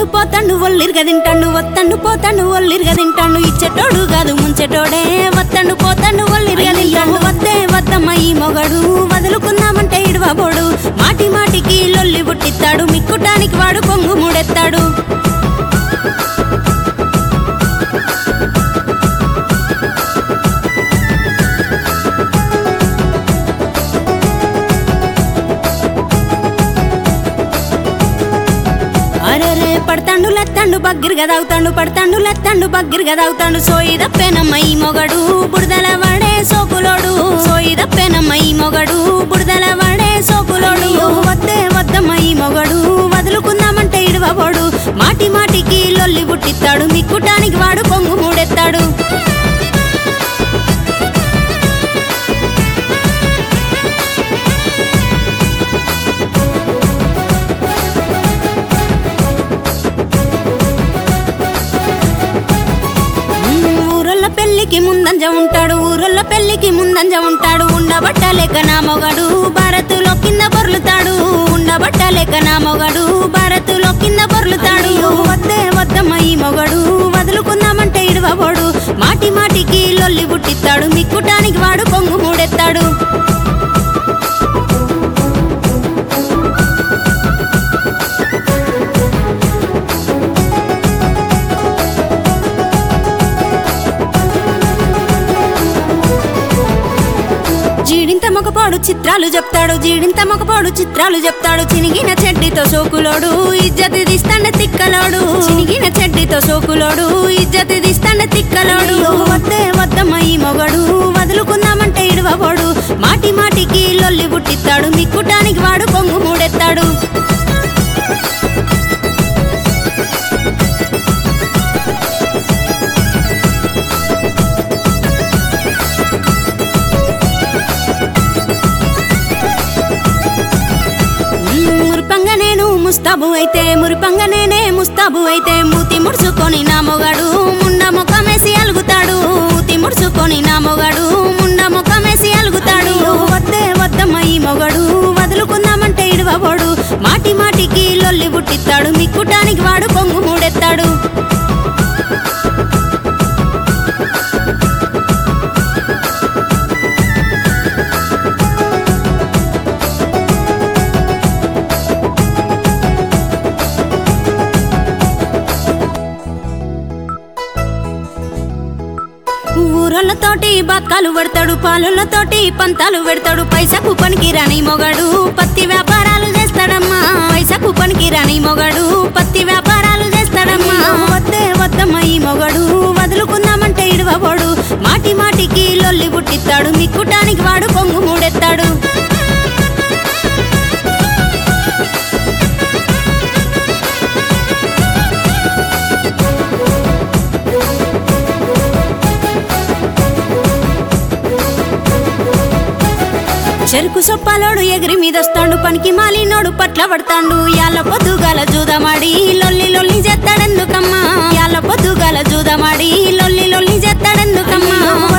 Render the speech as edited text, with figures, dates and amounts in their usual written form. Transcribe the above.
పోతాండు ఒల్లిరుగా తింటాండు వత్తండు పోతాండు ఒల్లిరుగా తింటాండు ఇచ్చేటోడు కాదు ముంచెటోడే వత్తండు పోతాండు ఒల్లిరుగా తింటాండు వద్దే వద్దమ్మ ఈ మొగడు వదులుకుందామంటే ఇడవబోడు మాటి మాటికి లొల్లి పుట్టిస్తాడు మిక్కుటానికి వాడు కొంగు మూడెత్తాడు అరే పడతాండు లెత్తాండు బగ్గిరిగా తాగుతాండు పడతాండు లెత్తాండు బగ్గిరిగా తాగుతాండు సోయి దప్పేనమ్మ ఈ మొగడు బుడదల వాడే సోకులోడు సోయి దప్పేనమ్మ ఈ మొగడు బుడదల వాడే సోకులోడు వద్దే వద్దమ్మ ఈ మొగడు వదులుకుందామంటే ఇడవబోడు మాటి మాటికి లొల్లి పుట్టిస్తాడు మిక్కుటానికి వాడు కొంగు మూడెత్తాడు పెళ్లికి ముందంజ ఉంటాడు ఊరొల్ల పెళ్లికి ముందంజ ఉంటాడు ఉండబట్టలేక నా మొగడు భారతులో కింద బొర్లుతాడు ఉండబట్టలేక నా మొగడు భారతులో కింద బొర్లుతాడు వద్దే వద్దమ్మ ఈ మొగడు వదులుకుందామంటే ఇడవబోడు మాటి మాటికి లొల్లి పుట్టిస్తాడు మిక్కుటానికి వాడు కొంగు మూడెత్తాడు జీడింత మొగపోడు చిత్రాలు చెప్తాడు జీడింత మొగపోడు చిత్రాలు చెప్తాడు చినిగిన చెడ్డితో సోకులోడు ఇజ్జతి తీస్తాండే తిక్కలోడు చినిగిన చెడ్డితో సోకులోడు ఇజ్జతి తీస్తాండే తిక్కలోడు వద్దే వద్దమ్మ ఈ మొగడు వదులుకుందామంటే ఇడవబోడు మాటి మాటికి లొల్లి పుట్టిస్తాడు మిక్కుటానికి వాడు కొంగు మూడెత్తాడు ముస్తాబు అయితే మురిపంగా నేనే ముస్తాబు అయితే మూతి ముడుచుకొని నా మొగడు ముండ ముఖమేసి అలుగుతాడు మూతి ముడుచుకొని నా మొగడు ముండ ముఖమేసి అలుగుతాడు వద్దే వద్దమ్మ ఈ మొగడు వదులుకుందామంటే ఇడవబోడు మాటి మాటికి లొల్లి పుట్టిస్తాడు మిక్కుటానికి వాడు కొంగు మూడెత్తాడు ఊరొల్లతోటి బక్కాలు పెడతాడు పాలులతోటి పంతాలు పెడతాడు పైసకు పనికి రాని మొగడు పత్తి వ్యాపారాలు చేస్తాడమ్మా పైసకు పనికి రాని మొగడు పత్తి వ్యాపారాలు చేస్తాడమ్మా వద్దే వద్దమ్మ ఈ మొగడు వదులుకుందామంటే ఇడవబోడు మాటి మాటికి లొల్లి పుట్టిస్తాడు మిక్కుటానికి వాడు కొంగు మూడెత్తాడు చెరుకు సొప్పాలోడు ఎగిరి మీదొస్తాడు పనికి మాలినోడు పట్ల పడతాడు యాళ్ళ పొద్దుగాల జూదమాడి లొల్లి లొల్లి చేస్తాడెందుకమ్మా యాళ్ళ పొద్దుగాల జూదమాడి లొల్లి లొల్లి చేస్తాడెందుకమ్మా